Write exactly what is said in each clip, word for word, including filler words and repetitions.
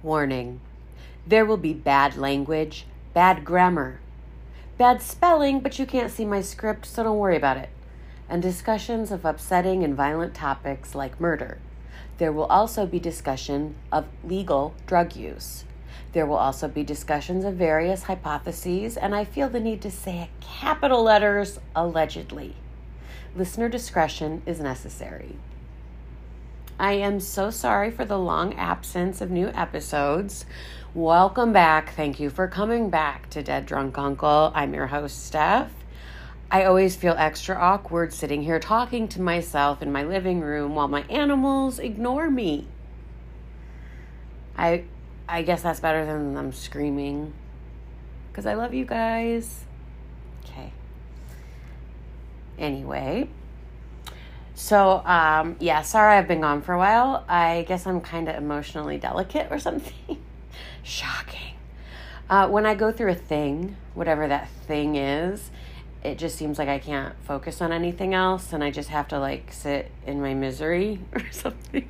Warning. There will be bad language, bad grammar, bad spelling, but you can't see my script, so don't worry about it. And discussions of upsetting and violent topics like murder. There will also be discussion of legal drug use. There will also be discussions of various hypotheses, and I feel the need to say it capital letters, allegedly. Listener discretion is necessary. I am so sorry for the long absence of new episodes. Welcome back. Thank you for coming back to Dead Drunk Uncle. I'm your host, Steph. I always feel extra awkward sitting here talking to myself in my living room while my animals ignore me. I I guess that's better than them screaming, because I love you guys. Okay. Anyway, so, um, yeah, sorry I've been gone for a while. I guess I'm kind of emotionally delicate or something. Shocking. Uh, when I go through a thing, whatever that thing is, it just seems like I can't focus on anything else, and I just have to, like, sit in my misery or something.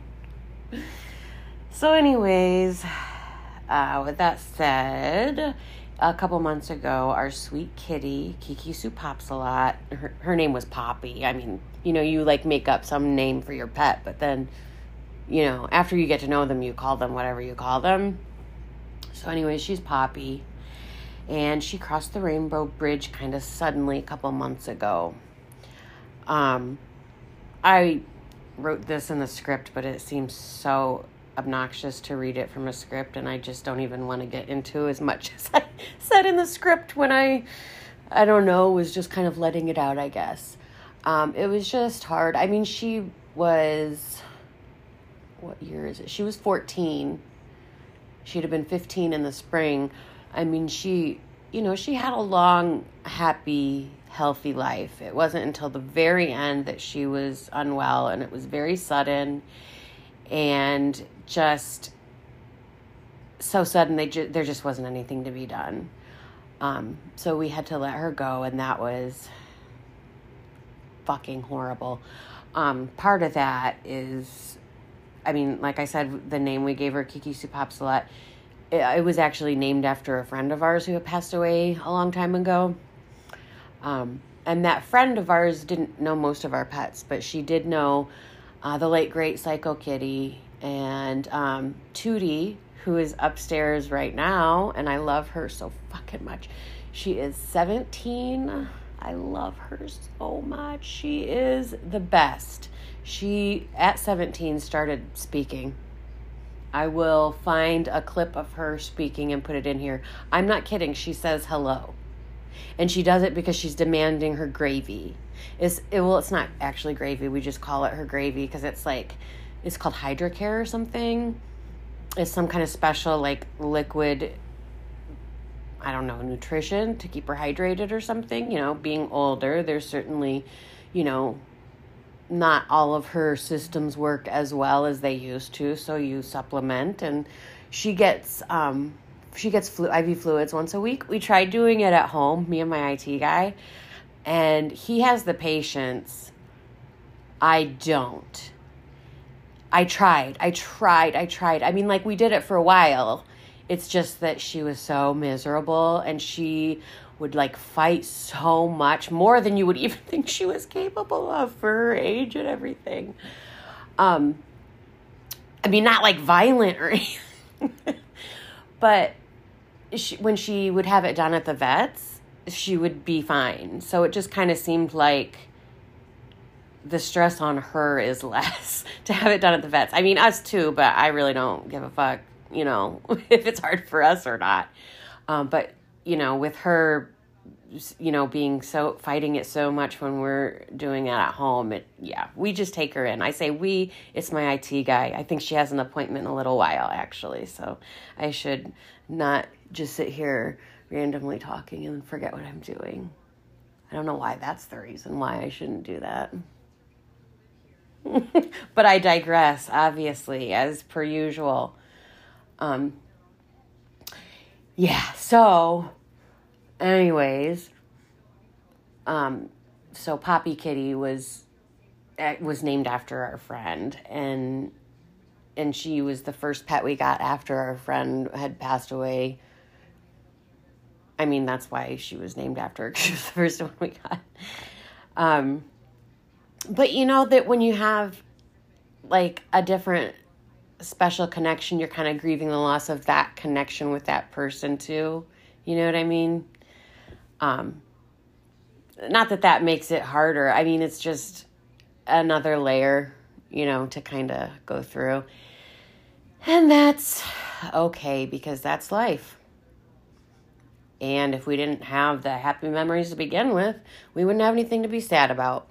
So anyways, uh, with that said, a couple months ago, our sweet kitty, Kiki Sue Pops a lot, her, her name was Poppy. I mean, you know, you, like, make up some name for your pet, but then, you know, after you get to know them, you call them whatever you call them. So anyways, she's Poppy. And she crossed the Rainbow Bridge kind of suddenly a couple months ago. Um, I wrote this in the script, but it seems so obnoxious to read it from a script, and I just don't even want to get into as much as I said in the script when I, I don't know, was just kind of letting it out, I guess. Um, it was just hard. I mean, she was, what year is it? She was fourteen. She'd have been fifteen in the spring. I mean, she, you know, she had a long, happy, healthy life. It wasn't until the very end that she was unwell, and it was very sudden and just so sudden. They ju- there just wasn't anything to be done. Um, so we had to let her go, and that was fucking horrible. Um, part of that is, I mean, like I said, the name we gave her, Kiki Sue Pops a lot, it, it was actually named after a friend of ours who had passed away a long time ago. Um, and that friend of ours didn't know most of our pets, but she did know uh, the late, great Psycho Kitty and um, Tootie, who is upstairs right now, and I love her so fucking much. She is seventeen. I love her so much. She is the best. She, at seventeen, started speaking. I will find a clip of her speaking and put it in here. I'm not kidding. She says hello. And she does it because she's demanding her gravy. It's, it, well, it's not actually gravy. We just call it her gravy because it's like, it's called Hydrocare or something. It's some kind of special, like, liquid, I don't know, nutrition to keep her hydrated or something. You know, being older, there's certainly, you know, not all of her systems work as well as they used to, so you supplement. And she gets um she gets flu- I V fluids once a week. We tried doing it at home, me and my I T guy, and he has the patience. I don't. I tried. I tried. I tried. I mean, like, we did it for a while. It's just that she was so miserable, and she would, like, fight so much, more than you would even think she was capable of for her age and everything. Um, I mean, not, like, violent or anything, but she, when she would have it done at the vet's, she would be fine. So it just kind of seemed like the stress on her is less to have it done at the vet's. I mean, us too, but I really don't give a fuck, you know, if it's hard for us or not. Um, but, you know, with her, you know, being so, fighting it so much when we're doing it at home, it, yeah, we just take her in. I say we, it's my I T guy. I think she has an appointment in a little while, actually. So I should not just sit here randomly talking and forget what I'm doing. I don't know why that's the reason why I shouldn't do that. But I digress, obviously, as per usual. Um, yeah, so, anyways, um, so Poppy Kitty was, was named after our friend, and and she was the first pet we got after our friend had passed away. I mean, that's why she was named after her, because she was the first one we got. Um, but you know that when you have, like, a different special connection, you're kind of grieving the loss of that connection with that person, too. You know what I mean? Um, not that that makes it harder. I mean, it's just another layer, you know, to kind of go through. And that's okay, because that's life. And if we didn't have the happy memories to begin with, we wouldn't have anything to be sad about.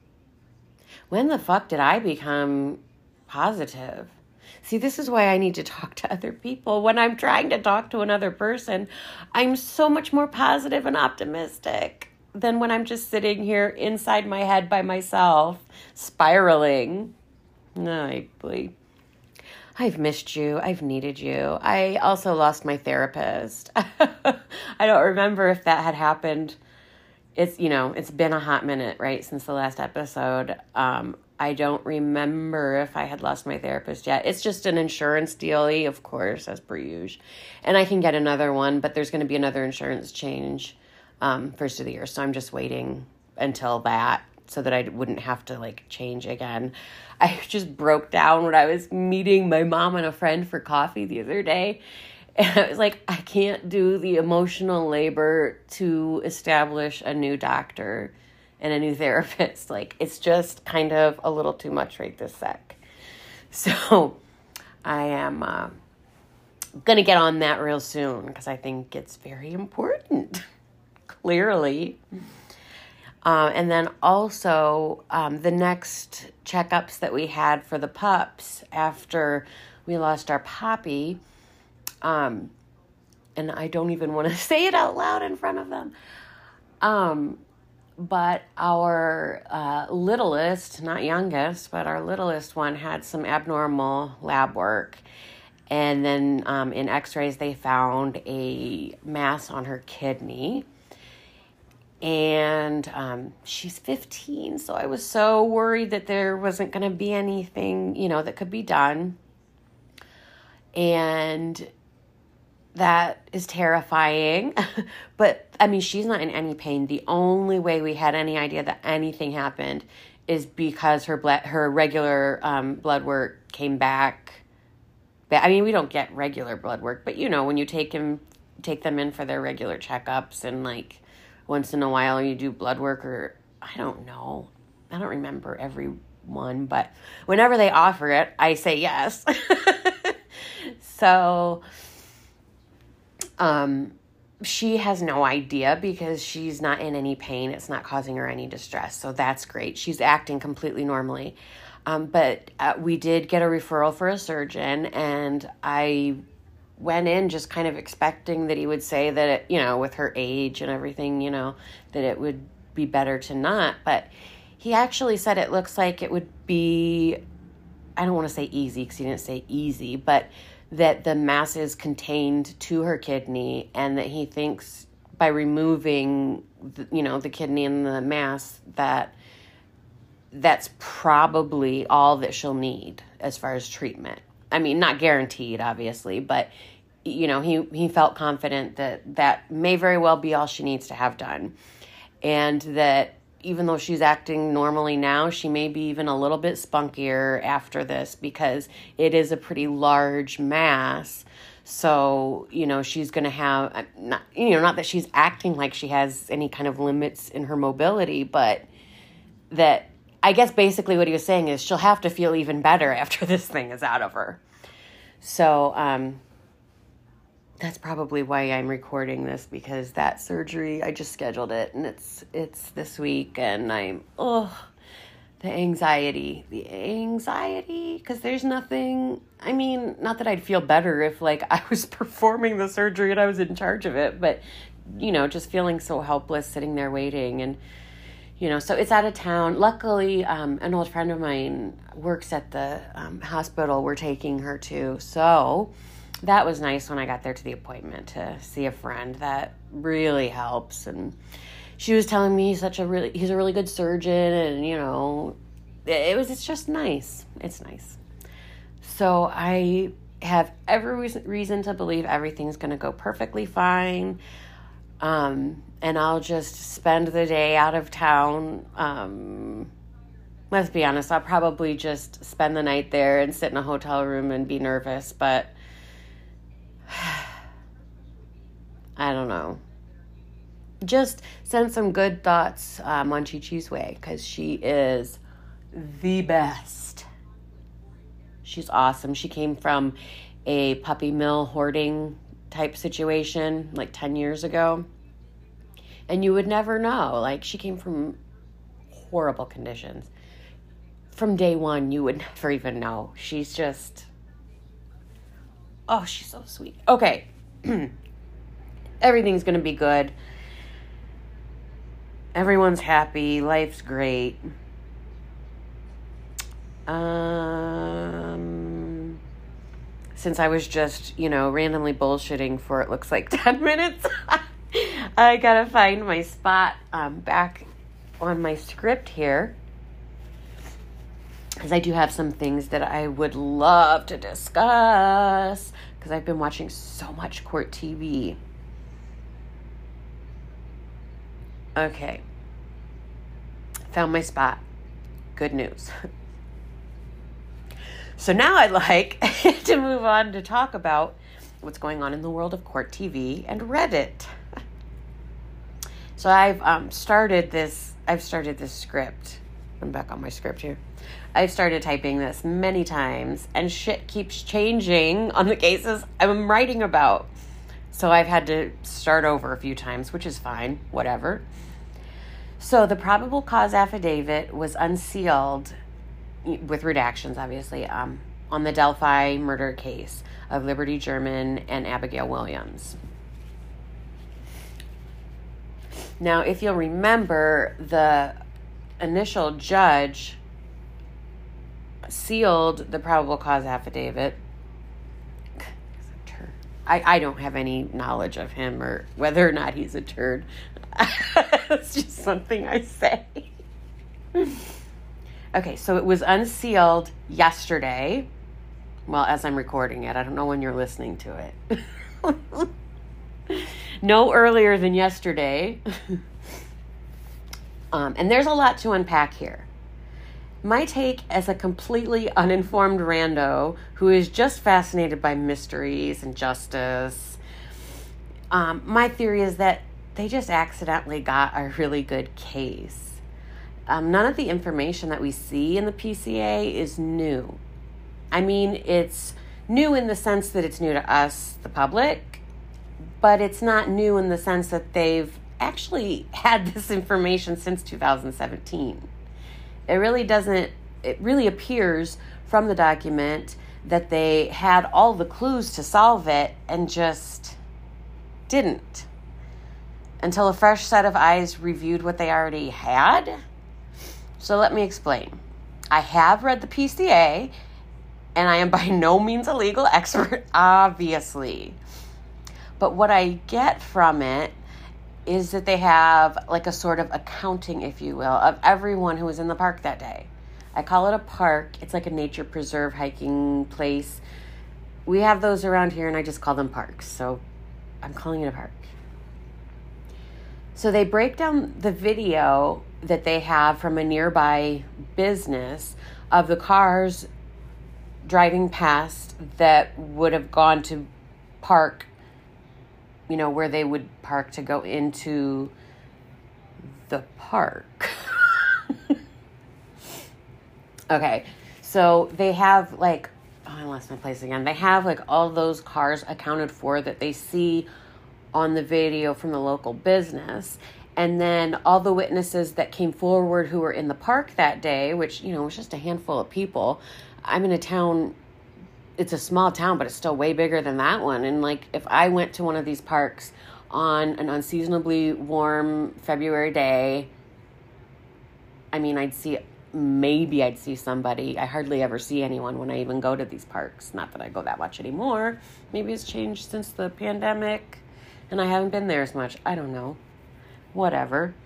When the fuck did I become positive? See, this is why I need to talk to other people. When I'm trying to talk to another person, I'm so much more positive and optimistic than when I'm just sitting here inside my head by myself, spiraling. Ay, boy. I've missed you. I've needed you. I also lost my therapist. I don't remember if that had happened. It's, you know, it's been a hot minute, right, since the last episode. Um, I don't remember if I had lost my therapist yet. It's just an insurance dealie, of course, as per usual. And I can get another one, but there's going to be another insurance change um, first of the year. So I'm just waiting until that, so that I wouldn't have to, like, change again. I just broke down when I was meeting my mom and a friend for coffee the other day. And I was like, I can't do the emotional labor to establish a new doctor and a new therapist. Like, it's just kind of a little too much right this sec. So I am uh, going to get on that real soon, because I think it's very important, clearly. Uh, and then also um, the next checkups that we had for the pups after we lost our Poppy, um, and I don't even want to say it out loud in front of them, um, but our uh, littlest, not youngest, but our littlest one had some abnormal lab work. And then um, in x-rays, they found a mass on her kidney. And um, she's fifteen, so I was so worried that there wasn't going to be anything, you know, that could be done. And that is terrifying. But, I mean, she's not in any pain. The only way we had any idea that anything happened is because her blood, her regular um, blood work came back. I mean, we don't get regular blood work, but, you know, when you take him, take them in for their regular checkups and, like, once in a while you do blood work, or I don't know. I don't remember every one, but whenever they offer it, I say yes. So um, she has no idea, because she's not in any pain. It's not causing her any distress. So that's great. She's acting completely normally. Um, but uh, we did get a referral for a surgeon, and I went in just kind of expecting that he would say that, it, you know, with her age and everything, you know, that it would be better to not. But he actually said it looks like it would be, I don't want to say easy, because he didn't say easy, but that the mass is contained to her kidney, and that he thinks by removing, the, you know, the kidney and the mass, that that's probably all that she'll need as far as treatment. I mean, not guaranteed, obviously, but, you know, he, he felt confident that that may very well be all she needs to have done. And that even though she's acting normally now, she may be even a little bit spunkier after this, because it is a pretty large mass. So, you know, she's going to have, not, you know, not that she's acting like she has any kind of limits in her mobility, but that, I guess basically what he was saying is she'll have to feel even better after this thing is out of her. So um, that's probably why I'm recording this, because that surgery, I just scheduled it, and it's it's this week, and I'm, oh, the anxiety, the anxiety, because there's nothing, I mean, not that I'd feel better if, like, I was performing the surgery and I was in charge of it, but, you know, just feeling so helpless sitting there waiting. And you know, so it's out of town. Luckily, um, an old friend of mine works at the um, hospital we're taking her to. So that was nice when I got there to the appointment to see a friend. That really helps. And she was telling me he's such a really, he's a really good surgeon. And, you know, it, it was, it's just nice. It's nice. So I have every reason to believe everything's going to go perfectly fine. Um, and I'll just spend the day out of town. Um, let's be honest, I'll probably just spend the night there and sit in a hotel room and be nervous, but I don't know. Just send some good thoughts um, on Chi Chi's way, because she is the best. She's awesome. She came from a puppy mill hoarding type situation like ten years ago. And you would never know. Like, she came from horrible conditions. From day one, you would never even know. She's just, oh, she's so sweet. Okay. Everything's going to be good. Everyone's happy. Life's great. Um, since I was just, you know, randomly bullshitting for it looks like ten minutes, I gotta find my spot um, back on my script here, because I do have some things that I would love to discuss, because I've been watching so much court T V. Okay. Found my spot. Good news. So now I'd like to move on to talk about what's going on in the world of court T V and Reddit. So I've um, started this, I've started this script. I'm back on my script here. I've started typing this many times, and shit keeps changing on the cases I'm writing about. So I've had to start over a few times, which is fine, whatever. So the probable cause affidavit was unsealed, with redactions, obviously, um, on the Delphi murder case of Liberty German and Abigail Williams. Now, if you'll remember, the initial judge sealed the probable cause affidavit. I, I don't have any knowledge of him or whether or not he's a turd. It's just something I say. Okay, so it was unsealed yesterday. Well, as I'm recording it. I don't know when you're listening to it. No earlier than yesterday. um, and there's a lot to unpack here. My take as a completely uninformed rando who is just fascinated by mysteries and justice, um, my theory is that they just accidentally got a really good case. Um, none of the information that we see in the P C A is new. I mean, it's new in the sense that it's new to us, the public, but it's not new in the sense that they've actually had this information since two thousand seventeen. It really doesn't, it really appears from the document that they had all the clues to solve it and just didn't. Until a fresh set of eyes reviewed what they already had. So let me explain. I have read the P C A, and I am by no means a legal expert, obviously. But what I get from it is that they have like a sort of accounting, if you will, of everyone who was in the park that day. I call it a park. It's like a nature preserve hiking place. We have those around here, and I just call them parks. So I'm calling it a park. So they break down the video that they have from a nearby business of the cars driving past that would have gone to park, you know, where they would park to go into the park. Okay, so they have like, oh, I lost my place again. They have like all those cars accounted for that they see on the video from the local business. And then all the witnesses that came forward who were in the park that day, which, you know, was just a handful of people. I'm in a town, it's a small town, but it's still way bigger than that one. And like, if I went to one of these parks on an unseasonably warm February day, I mean, I'd see, maybe I'd see somebody. I hardly ever see anyone when I even go to these parks. Not that I go that much anymore. Maybe it's changed since the pandemic and I haven't been there as much. I don't know. Whatever.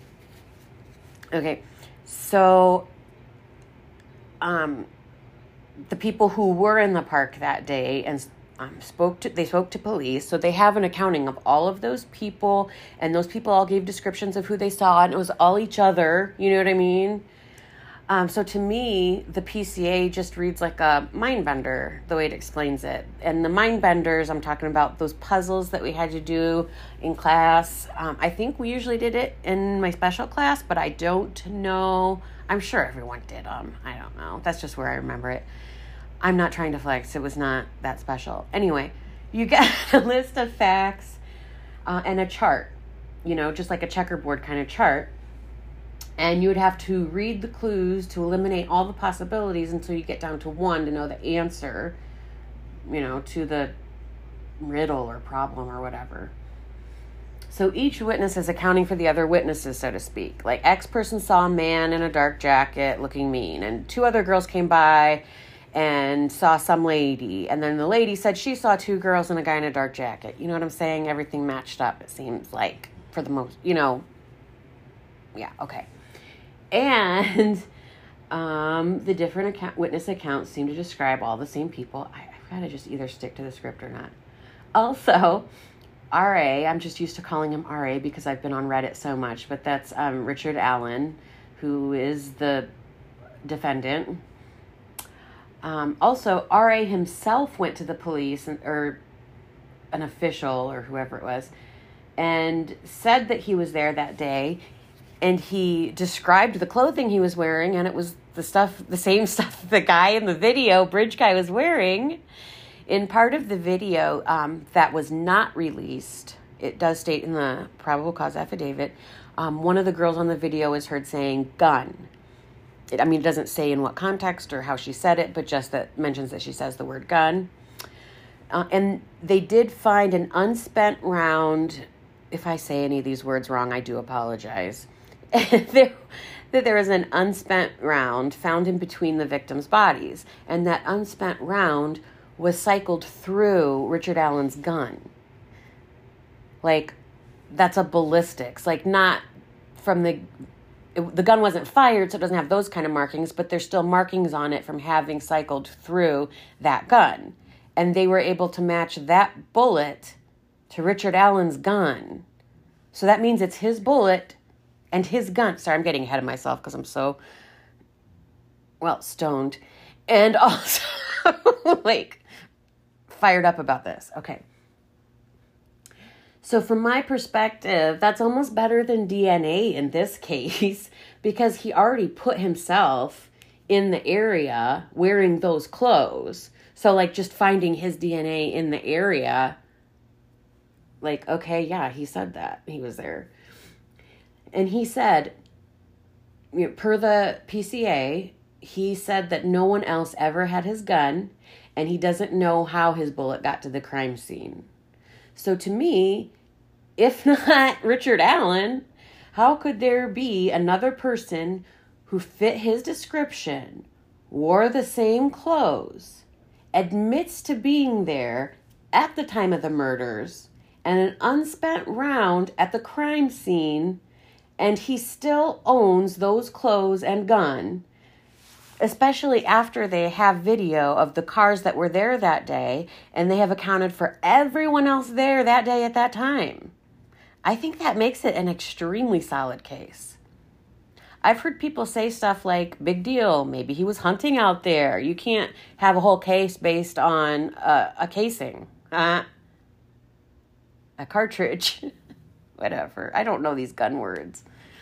Okay. So, um, the people who were in the park that day and um, spoke to, they spoke to police. So they have an accounting of all of those people, and those people all gave descriptions of who they saw, and it was all each other. You know what I mean? Um, so to me, the P C A just reads like a mind bender, the way it explains it. And the mind benders, I'm talking about those puzzles that we had to do in class. Um, I think we usually did it in my special class, but I don't know. I'm sure everyone did them. I don't know. That's just where I remember it. I'm not trying to flex. It was not that special. Anyway, you get a list of facts uh, and a chart, you know, just like a checkerboard kind of chart. And you would have to read the clues to eliminate all the possibilities until you get down to one to know the answer, you know, to the riddle or problem or whatever. So each witness is accounting for the other witnesses, so to speak. Like X person saw a man in a dark jacket looking mean, and two other girls came by and saw some lady. And then the lady said she saw two girls and a guy in a dark jacket. You know what I'm saying? Everything matched up, it seems like, for the most, you know. Yeah, okay. And um, the different account, witness accounts seem to describe all the same people. I, I've got to just either stick to the script or not. Also, R A, I'm just used to calling him R A because I've been on Reddit so much, but that's um, Richard Allen, who is the defendant. Um, also, R A himself went to the police, and, or an official or whoever it was, and said that he was there that day. And he described the clothing he was wearing, and it was the stuff, the same stuff the guy in the video, Bridge Guy, was wearing. In part of the video um, that was not released, it does state in the probable cause affidavit, um, one of the girls on the video is heard saying gun. It, I mean, it doesn't say in what context or how she said it, but just that mentions that she says the word gun. Uh, and they did find an unspent round. If I say any of these words wrong, I do apologize. there, that there was an unspent round found in between the victims' bodies, and that unspent round was cycled through Richard Allen's gun. Like, that's a ballistics. Like, not from the... It, the gun wasn't fired, so it doesn't have those kind of markings, but there's still markings on it from having cycled through that gun. And they were able to match that bullet to Richard Allen's gun. So that means it's his bullet and his gun. Sorry, I'm getting ahead of myself because I'm so, well, stoned. And also, like, fired up about this. Okay. So from my perspective, that's almost better than D N A in this case because he already put himself in the area wearing those clothes. So, like, just finding his D N A in the area, like, okay, yeah, he said that. He was there. And he said, you know, per the P C A, he said that no one else ever had his gun, and he doesn't know how his bullet got to the crime scene. So to me, if not Richard Allen, how could there be another person who fit his description, wore the same clothes, admits to being there at the time of the murders, and an unspent round at the crime scene, and he still owns those clothes and gun, especially after they have video of the cars that were there that day, and they have accounted for everyone else there that day at that time. I think that makes it an extremely solid case. I've heard people say stuff like, big deal, maybe he was hunting out there. You can't have a whole case based on uh, a casing. Uh, a cartridge. Whatever. I don't know these gun words.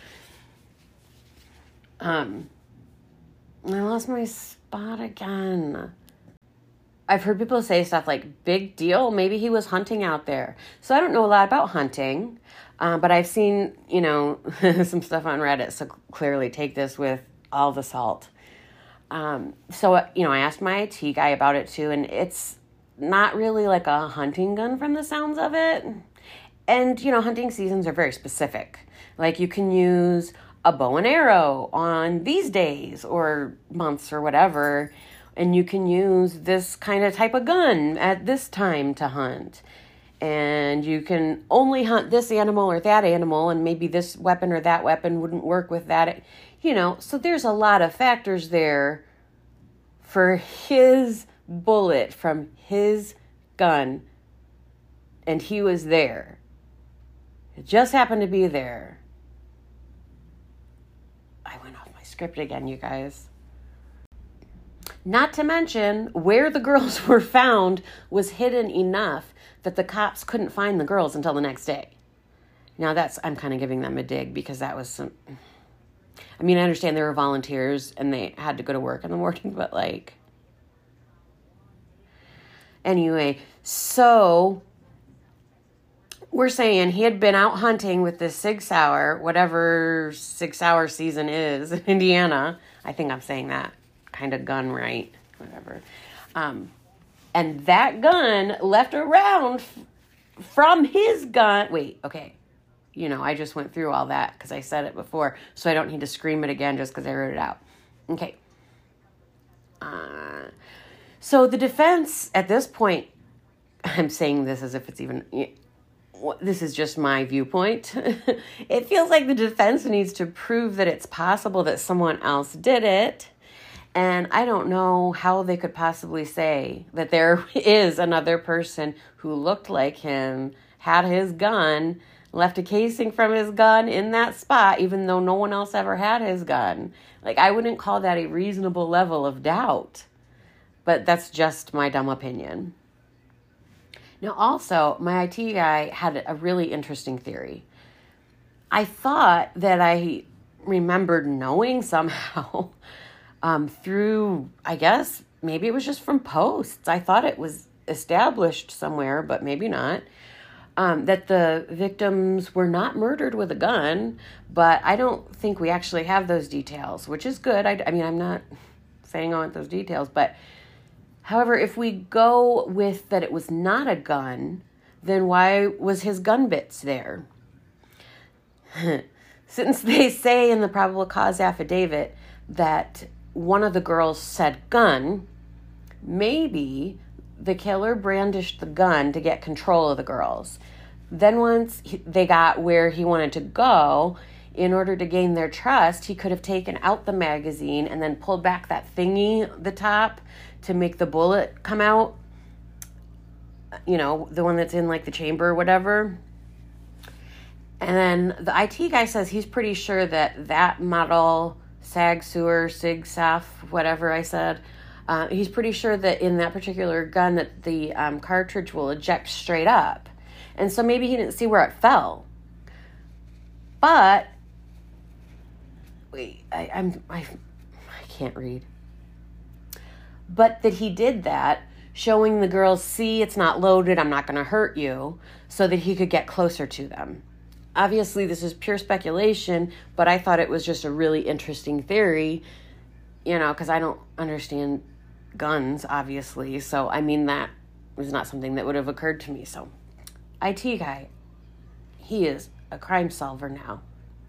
Um, I lost my spot again. I've heard people say stuff like, big deal, maybe he was hunting out there. So I don't know a lot about hunting, uh, but I've seen, you know, some stuff on Reddit, so clearly take this with all the salt. Um, so, you know, I asked my I T guy about it too, and it's not really like a hunting gun from the sounds of it. And, you know, hunting seasons are very specific. Like, you can use a bow and arrow on these days or months or whatever, and you can use this kind of type of gun at this time to hunt. And you can only hunt this animal or that animal, and maybe this weapon or that weapon wouldn't work with that. You know, so there's a lot of factors there for his bullet from his gun, and he was there. It just happened to be there. I went off my script again, you guys. Not to mention, where the girls were found was hidden enough that the cops couldn't find the girls until the next day. Now that's, I'm kind of giving them a dig because that was some, I mean, I understand they were volunteers and they had to go to work in the morning, but like, anyway, so we're saying he had been out hunting with this Sig Sauer, whatever Sig Sauer season is in Indiana. I think I'm saying that kind of gun right, whatever. Um, and that gun left a round f- from his gun. Wait, okay. You know, I just went through all that because I said it before, so I don't need to scream it again just because I wrote it out. Okay. Uh, so the defense at this point, I'm saying this as if it's even, this is just my viewpoint. It feels like the defense needs to prove that it's possible that someone else did it. And I don't know how they could possibly say that there is another person who looked like him, had his gun, left a casing from his gun in that spot, even though no one else ever had his gun. Like, I wouldn't call that a reasonable level of doubt. But that's just my dumb opinion. Now, also, my I T guy had a really interesting theory. I thought that I remembered knowing somehow um, through, I guess, maybe it was just from posts. I thought it was established somewhere, but maybe not. Um, that the victims were not murdered with a gun, but I don't think we actually have those details, which is good. I, I mean, I'm not saying I want those details, but however, if we go with that it was not a gun, then why was his gun bits there? Since they say in the probable cause affidavit that one of the girls said gun, maybe the killer brandished the gun to get control of the girls. Then once he, they got where he wanted to go, in order to gain their trust, he could have taken out the magazine and then pulled back that thingy, the top, to make the bullet come out. You know, the one that's in like the chamber or whatever. And then the I T guy says he's pretty sure that that model, Sag Sewer, Sig Saf, whatever I said, Uh, he's pretty sure that in that particular gun that the um, cartridge will eject straight up. And so maybe he didn't see where it fell. But, wait, I, I'm, I, I can't read. But that he did that, showing the girls, see, it's not loaded, I'm not going to hurt you, so that he could get closer to them. Obviously, this is pure speculation, but I thought it was just a really interesting theory, you know, because I don't understand guns, obviously. So, I mean, that was not something that would have occurred to me. So, I T guy, he is a crime solver now.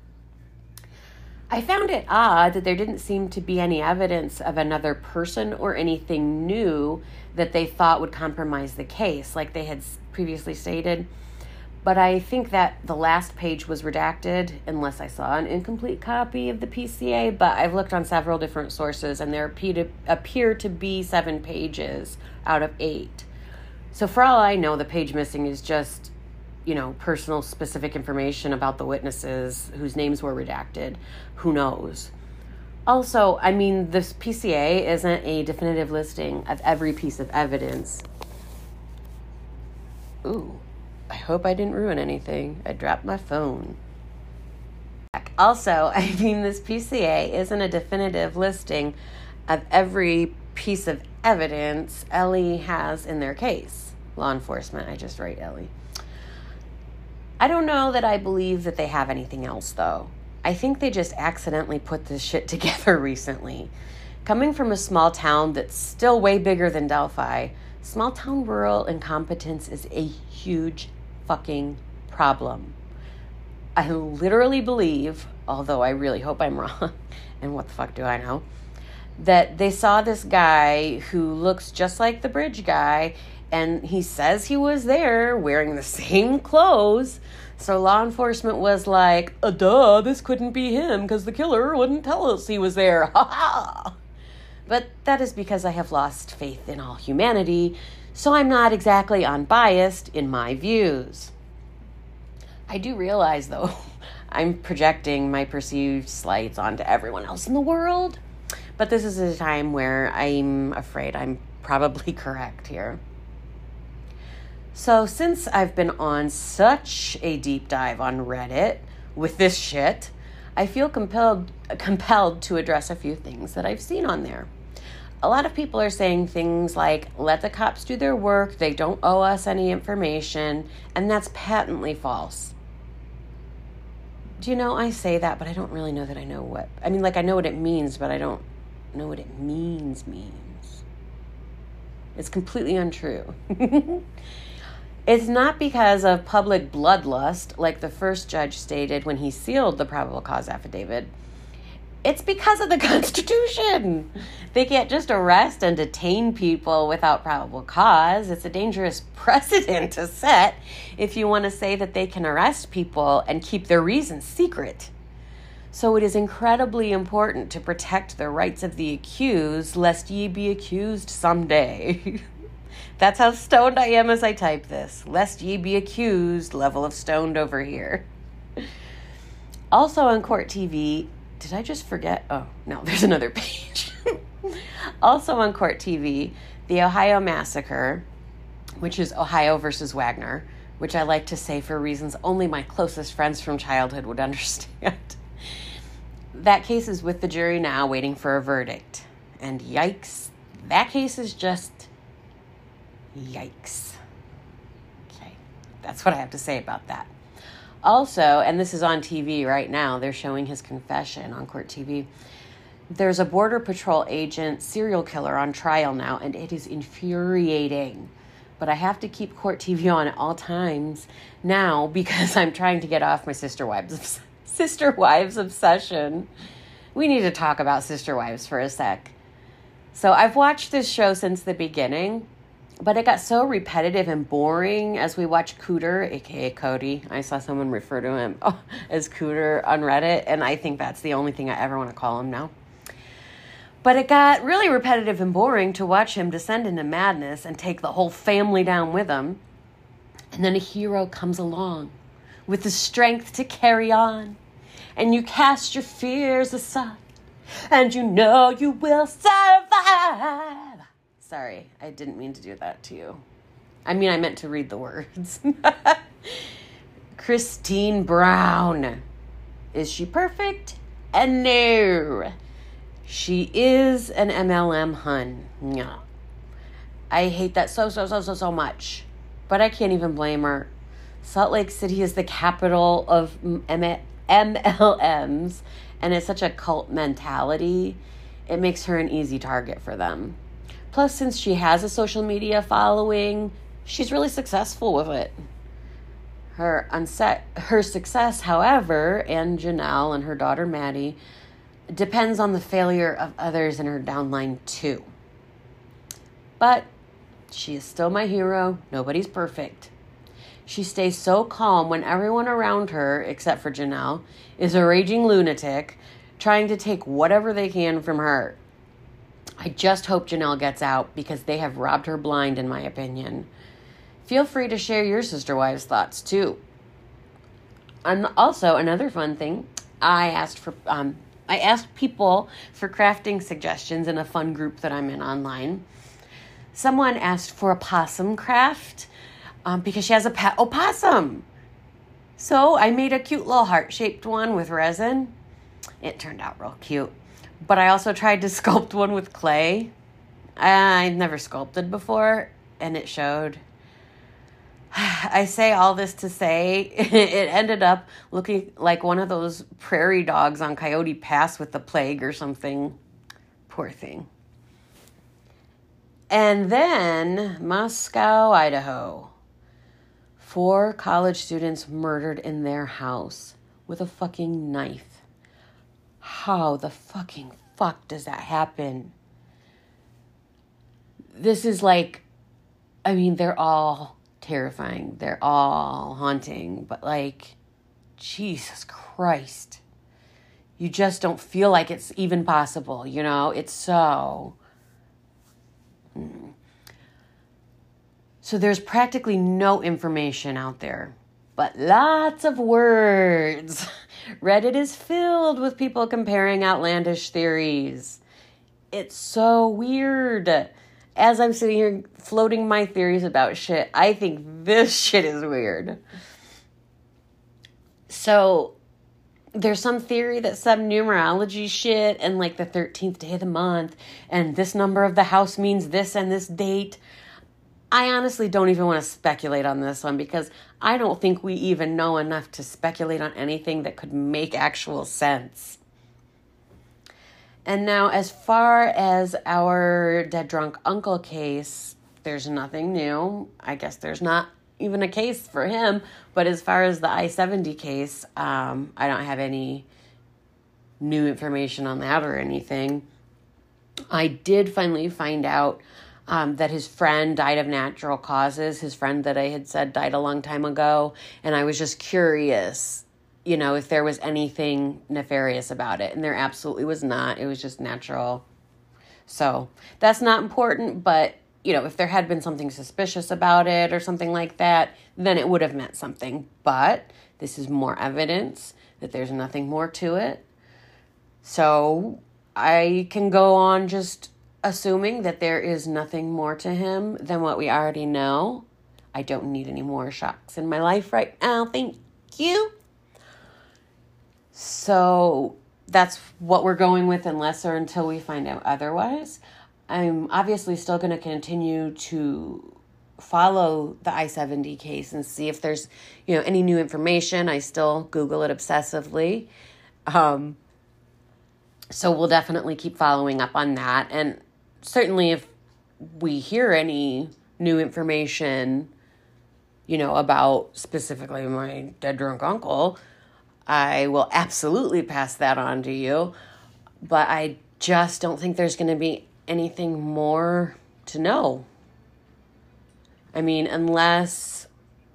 I found it odd that there didn't seem to be any evidence of another person or anything new that they thought would compromise the case, like they had previously stated. But I think that the last page was redacted, unless I saw an incomplete copy of the P C A, but I've looked on several different sources, and there appear to be seven pages out of eight. So for all I know, the page missing is just, you know, personal specific information about the witnesses whose names were redacted. Who knows? Also, I mean, this P C A isn't a definitive listing of every piece of evidence. Ooh. I hope I didn't ruin anything. I dropped my phone. Also, I mean, this P C A isn't a definitive listing of every piece of evidence Ellie has in their case. Law enforcement, I just write Ellie. I don't know that I believe that they have anything else, though. I think they just accidentally put this shit together recently. Coming from a small town that's still way bigger than Delphi, small town rural incompetence is a huge fucking problem. I literally believe, although I really hope I'm wrong, and what the fuck do I know, that they saw this guy who looks just like the bridge guy, and he says he was there wearing the same clothes. So law enforcement was like, uh, duh, this couldn't be him because the killer wouldn't tell us he was there. Ha ha. but that is because I have lost faith in all humanity, so I'm not exactly unbiased in my views. I do realize, though, I'm projecting my perceived slights onto everyone else in the world, but this is a time where I'm afraid I'm probably correct here. So since I've been on such a deep dive on Reddit with this shit, I feel compelled compelled to address a few things that I've seen on there. A lot of people are saying things like, let the cops do their work, they don't owe us any information, and that's patently false. Do you know, I say that, but I don't really know that I know what, I mean, like, I know what it means, but I don't know what it means means. It's completely untrue. It's not because of public bloodlust, like the first judge stated when he sealed the probable cause affidavit. It's because of the Constitution. They can't just arrest and detain people without probable cause. It's a dangerous precedent to set if you want to say that they can arrest people and keep their reasons secret. So it is incredibly important to protect the rights of the accused, lest ye be accused someday. That's how stoned I am as I type this. Lest ye be accused, level of stoned over here. Also on Court T V, did I just forget? Oh, no, there's another page. Also on Court T V, the Ohio Massacre, which is Ohio versus Wagner, which I like to say for reasons only my closest friends from childhood would understand. That case is with the jury now, waiting for a verdict. And yikes, that case is just yikes. Okay, that's what I have to say about that. Also, and this is on T V right now, they're showing his confession on Court T V. There's a Border Patrol agent serial killer on trial now, and it is infuriating. But I have to keep Court T V on at all times now because I'm trying to get off my Sister Wives Sister Wives obsession. We need to talk about Sister Wives for a sec. So I've watched this show since the beginning, but it got so repetitive and boring as we watched Cooter, a k a. Cody. I saw someone refer to him oh, as Cooter on Reddit, and I think that's the only thing I ever want to call him now. But it got really repetitive and boring to watch him descend into madness and take the whole family down with him. And then a hero comes along with the strength to carry on, and you cast your fears aside, and you know you will survive. Sorry, I didn't mean to do that to you. I mean, I meant to read the words. Christine Brown. Is she perfect? And no. She is an M L M hun. No. I hate that so, so, so, so, so much. But I can't even blame her. Salt Lake City is the capital of M L Ms, and it's such a cult mentality. It makes her an easy target for them. Plus, since she has a social media following, she's really successful with it. Her unset, her success, however, and Janelle and her daughter Maddie, depends on the failure of others in her downline too. But she is still my hero. Nobody's perfect. She stays so calm when everyone around her, except for Janelle, is a raging lunatic trying to take whatever they can from her. I just hope Janelle gets out because they have robbed her blind, in my opinion. Feel free to share your Sister Wives thoughts too. And also, another fun thing, I asked for um, I asked people for crafting suggestions in a fun group that I'm in online. Someone asked for a possum craft um, because she has a pet opossum. So I made a cute little heart-shaped one with resin. It turned out real cute. But I also tried to sculpt one with clay. I've never sculpted before, and it showed. I say all this to say it ended up looking like one of those prairie dogs on Coyote Pass with the plague or something. Poor thing. And then Moscow, Idaho. Four college students murdered in their house with a fucking knife. How the fucking fuck does that happen? This is like, I mean, they're all terrifying. They're all haunting. But like, Jesus Christ. you just don't feel like it's even possible, you know? It's so... So there's practically no information out there, but lots of words. Reddit is filled with people comparing outlandish theories. It's so weird. As I'm sitting here floating my theories about shit, I think this shit is weird. So there's some theory that some numerology shit and like the thirteenth day of the month and this number of the house means this and this date. I honestly don't even want to speculate on this one because I don't think we even know enough to speculate on anything that could make actual sense. And now, as far as our dead drunk uncle case, there's nothing new. I guess there's not even a case for him. But as far as the I seventy case, um, I don't have any new information on that or anything. I did finally find out um, that his friend died of natural causes. His friend that I had said died a long time ago. And I was just curious, you know, if there was anything nefarious about it. And there absolutely was not. It was just natural. So that's not important. But, you know, if there had been something suspicious about it or something like that, then it would have meant something. But this is more evidence that there's nothing more to it. So I can go on just assuming that there is nothing more to him than what we already know. I don't need any more shocks in my life right now. Thank you. So that's what we're going with unless or until we find out otherwise. I'm obviously still going to continue to follow the I seventy case and see if there's, you know, any new information. I still Google it obsessively. Um, so we'll definitely keep following up on that. And certainly if we hear any new information, you know, about specifically my dead drunk uncle, I will absolutely pass that on to you. But I just don't think there's going to be anything more to know. I mean, unless...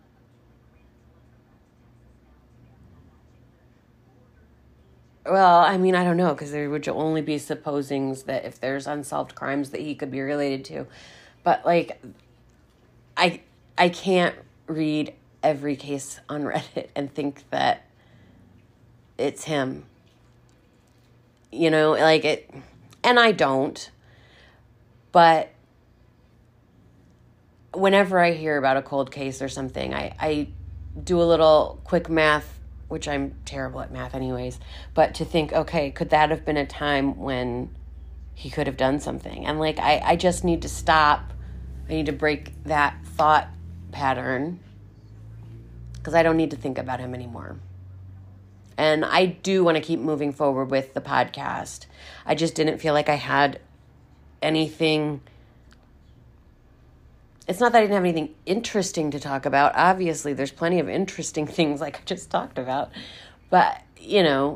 Well, I mean, I don't know, because there would only be supposings that if there's unsolved crimes that he could be related to. But, like, I I can't read every case on Reddit and think that it's him. You know, like it, and I don't. But whenever I hear about a cold case or something, I, I do a little quick math, which I'm terrible at math anyways, but to think, okay, could that have been a time when he could have done something? And like, I, I just need to stop. I need to break that thought pattern because I don't need to think about him anymore. And I do want to keep moving forward with the podcast. I just didn't feel like I had anything. It's not that I didn't have anything interesting to talk about. Obviously, there's plenty of interesting things like I just talked about. But, you know,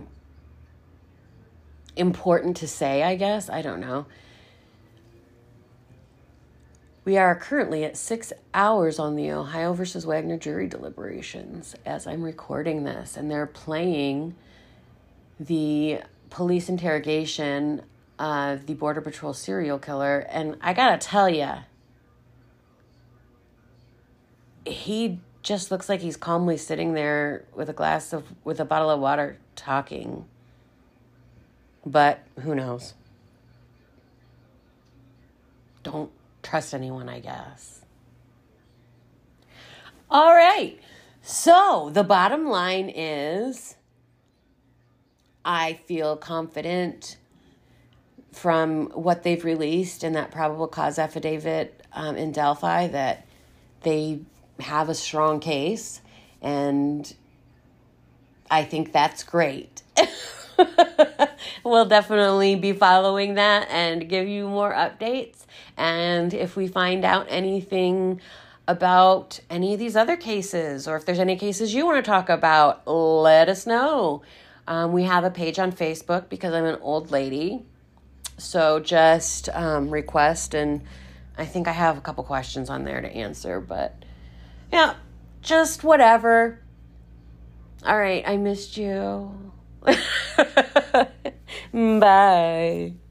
important to say, I guess. I don't know. We are currently at six hours on the Ohio versus Wagner jury deliberations as I'm recording this. And they're playing the police interrogation of the Border Patrol serial killer. And I gotta tell you, he just looks like he's calmly sitting there with a glass of, with a bottle of water talking. But who knows? Don't trust anyone, I guess. All right. So the bottom line is I feel confident from what they've released in that probable cause affidavit um, in Delphi that they have a strong case, and I think that's great. We'll definitely be following that and give you more updates. And if we find out anything about any of these other cases, or if there's any cases you want to talk about, let us know. Um, we have a page on Facebook because I'm an old lady. So just um, request, and I think I have a couple questions on there to answer, but yeah, just whatever. All right, I missed you. Bye.